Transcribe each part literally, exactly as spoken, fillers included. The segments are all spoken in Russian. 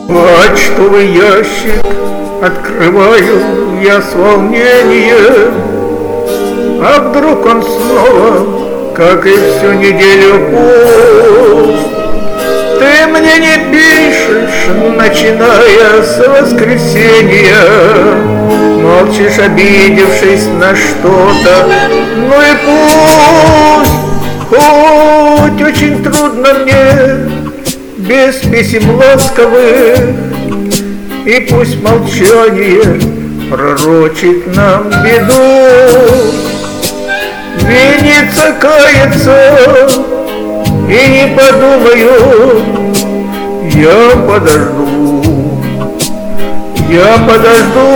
Почтовый ящик открываю я с волнением, а вдруг он снова, как и всю неделю, пуст. Ты мне не пишешь, начиная с воскресенья, молчишь, обидевшись на что-то. Ну и пусть, хоть очень трудно мне без писем ласковых, и пусть молчание пророчит нам беду. Винится, кается, и не подумаю, я подожду, я подожду.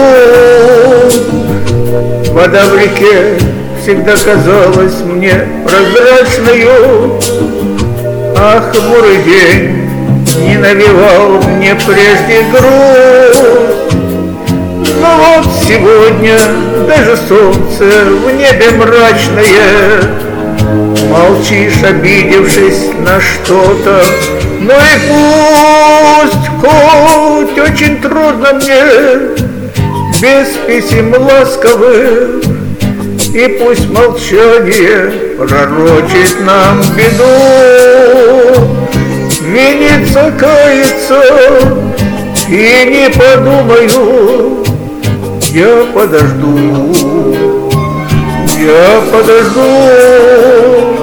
Вода в реке всегда казалась мне прозрачною, а хмурый день не навевал мне прежде грусть. Но вот сегодня даже солнце в небе мрачное, молчишь, обидевшись на что-то. Ну и пусть, хоть очень трудно мне без писем ласковых, и пусть молчание пророчит нам беду. Винится, кается, и не подумаю, я подожду, я подожду.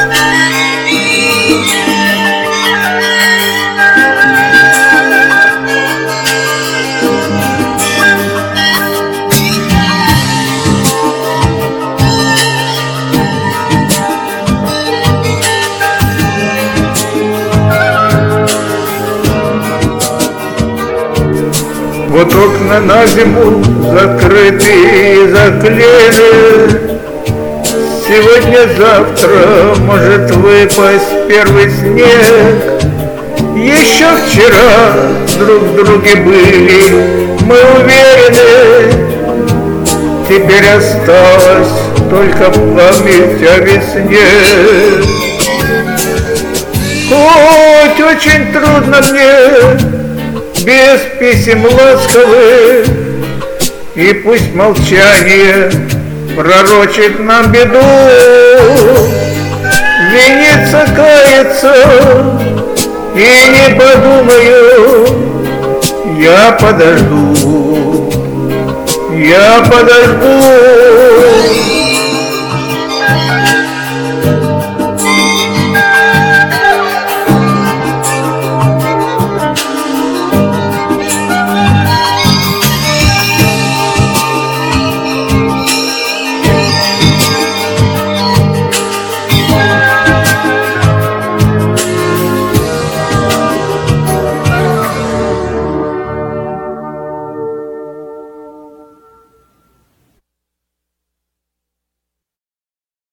Вот окна на зиму закрыты и заклеены. Сегодня-завтра может выпасть первый снег. Еще вчера друг в друге были мы уверены. Теперь осталась только память о весне. Хоть очень трудно мне без писем ласковых, и пусть молчание пророчит нам беду. Винится, кается, и не подумаю, я подожду, я подожду.